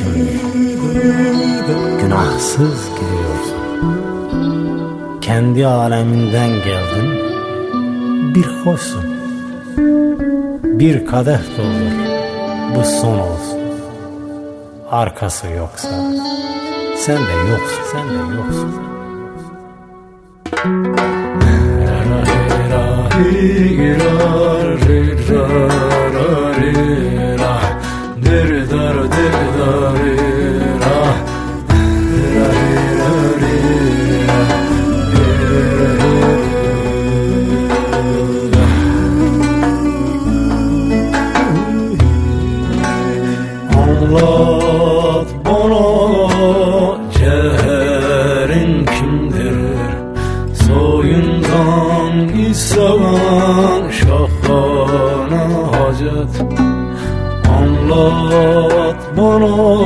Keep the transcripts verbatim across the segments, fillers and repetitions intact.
şöyle. Günahsız gidiyorsun. Kendi aleminden geldin. Bir hoşsun. Bir kadeh doldur. Bu son olsun. Arkası yoksa sen de yoksun, sen de yoksun. Anlat bana cevherin kimdir? Soyundan istemem şahane hacet. Anlat bana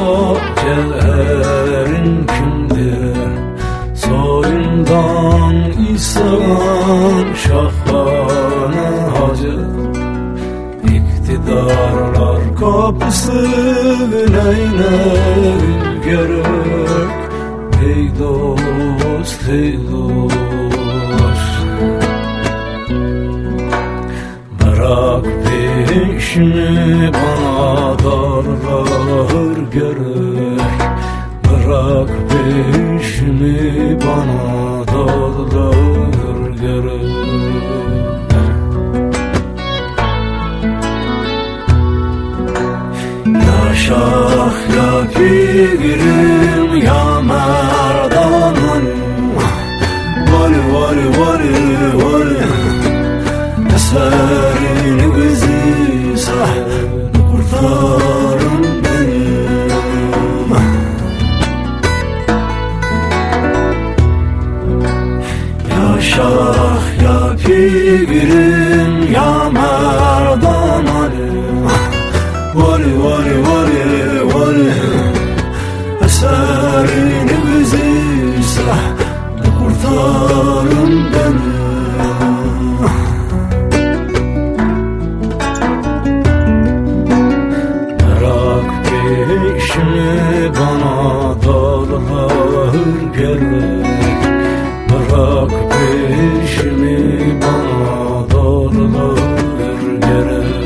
cevherin kimdir? Soyundan istemem şahane hacet. İktidarlar kapısına iner gerek. Ey dost, ey dost, bırak peşini bana darlar gerek. Bırak peşini bana darlar gerek. Ya şah ya pirim ya merdanım, vali vali vali vali, eserini bizi sahip kurtarın benim. Ya şah ya pirim ya merdanım, vali vali vali vali, eserini bizi sahip kurtarın beni. Bırak peşini bana darlar gerek. Bırak peşini bana darlar gerek.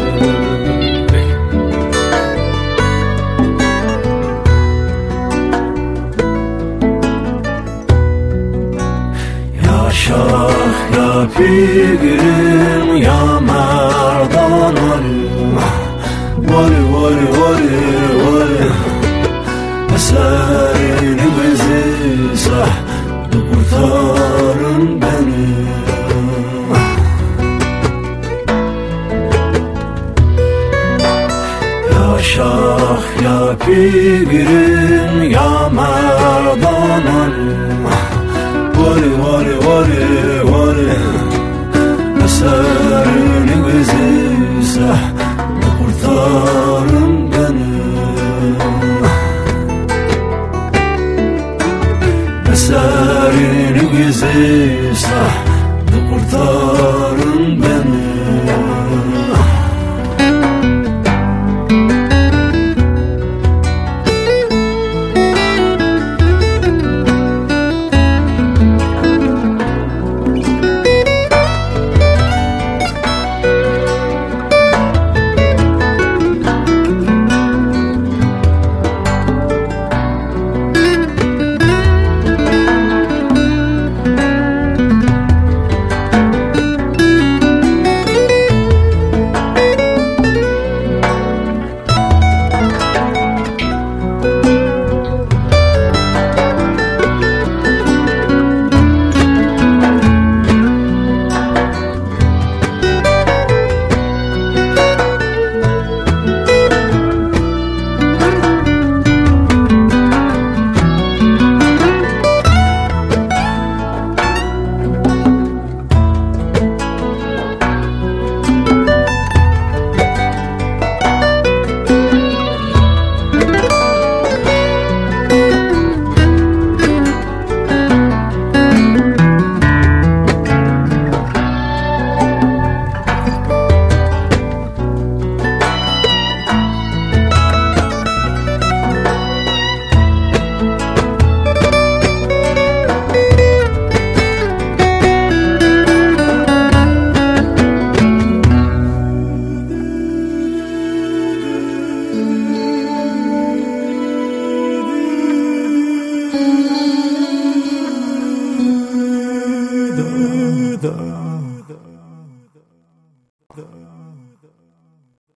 Şah ya pirim ya merdanım, vali vali vali vali, eserini bizi sahip kurtarın beni. Ya şah ya pirim ya merdanım, vali vali vali vali, eserini bizi sahip kurtarın beni. Eserini bizi